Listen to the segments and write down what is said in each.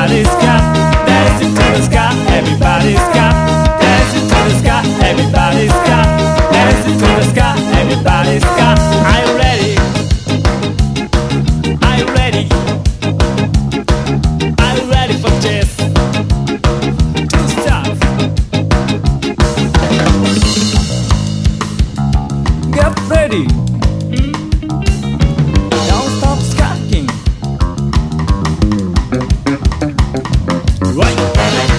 everybody's got. Dancing to the sky, everybody's got. Dancing to the sky, everybody's got. Dancing to the sky, everybody's got. Are you ready? Are you ready? Are you ready for this? To stop. Get ready. Don't stop skulking. Right.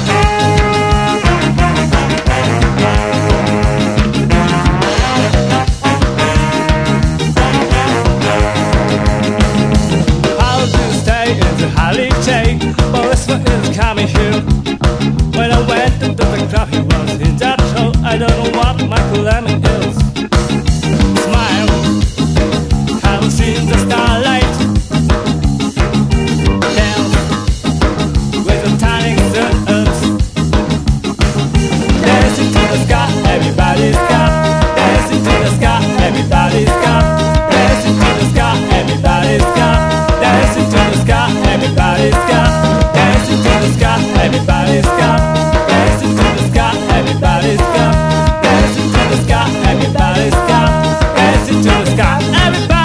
How to stay in the holiday? Policeman is coming here. When I went into the club, he was in that show. I don't know what Michael Lemmon is. Smile, haven't seen the starlight. Dance with the turning suns. Dancing to the sky, everybody's got. Dancing to the sky, everybody's got. Dancing to the sky, everybody's got. Dancing to the sky, everybody's got. Dancing to the sky, everybody's got. Dancing to the sky, everybody's got. Dancing to the sky, everybody's got. Dancing to the sky, everybody.